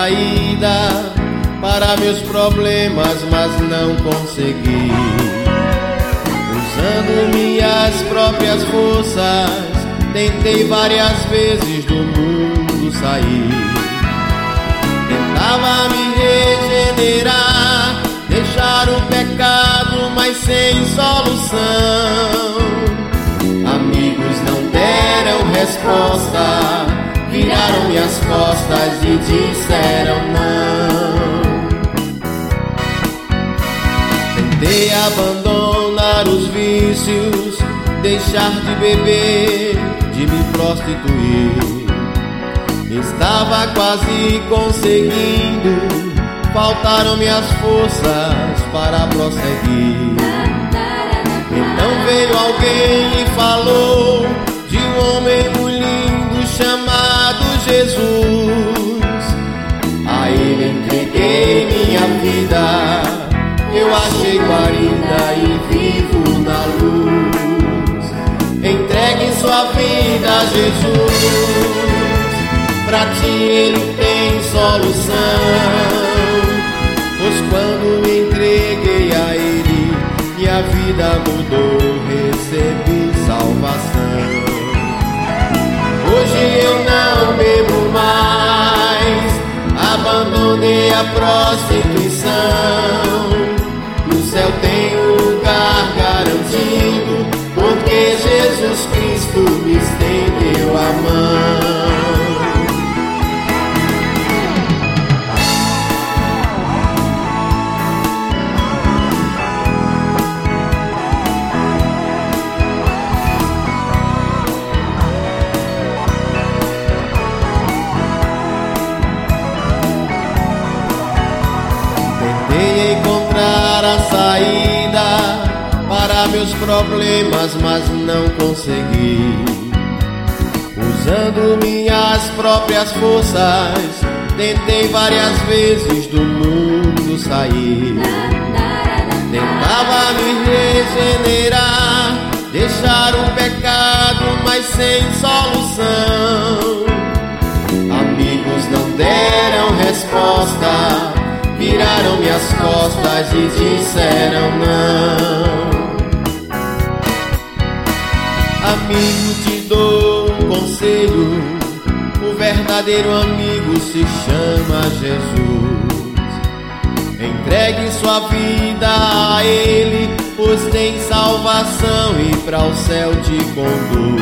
saída para meus problemas, mas não consegui. Usando minhas próprias forças, tentei várias vezes do mundo sair. Tentava me regenerar, deixar o pecado, mas sem solução. Amigos não deram resposta, viraram minhas costas e disseram não. Tentei abandonar os vícios, deixar de beber, de me prostituir. Estava quase conseguindo, faltaram-me as forças para prosseguir. Então veio alguém e falou de um homem muito lindo chamado Jesus. A ele entreguei minha vida, eu achei guarida e vivo na luz. Entregue sua vida a Jesus, pra ti ele tem solução. Pois quando me entreguei a ele, minha vida mudou, recebi salvação. Hoje eu não bebo mais, abandonei a prostituição. No céu tenho lugar garantido, porque Jesus Cristo me estendeu a mão. Tentei encontrar a saída para meus problemas, mas não consegui. Usando minhas próprias forças, tentei várias vezes do mundo sair. Tentava me regenerar, deixar o pecado, mas sem solução. Amigos não deram resposta, viraram minhas costas e disseram não. Amigo, te dou um conselho, o verdadeiro amigo se chama Jesus. Entregue sua vida a ele, pois tem salvação e para o céu te conduz.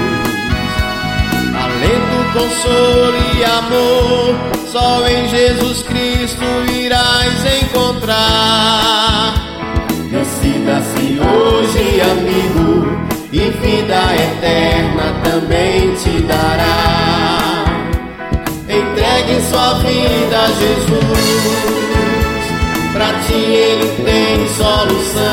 Alento, consolo e amor, só em Jesus Cristo irás encontrar. Decida-se hoje, amigo, e vida eterna também te dará. Entregue sua vida a Jesus, pra ti ele tem solução.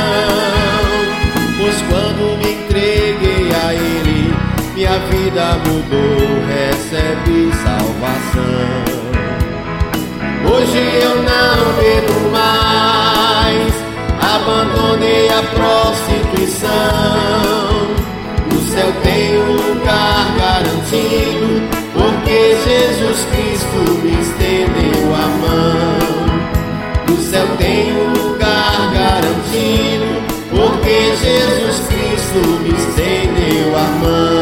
Pois quando me entreguei a ele, minha vida mudou, recebe salvação. Hoje eu não bebo mais, abandonei a prostituição. No céu tenho lugar garantido, porque Jesus Cristo me estendeu a mão. No céu tenho lugar garantido, porque Jesus Cristo me estendeu a mão.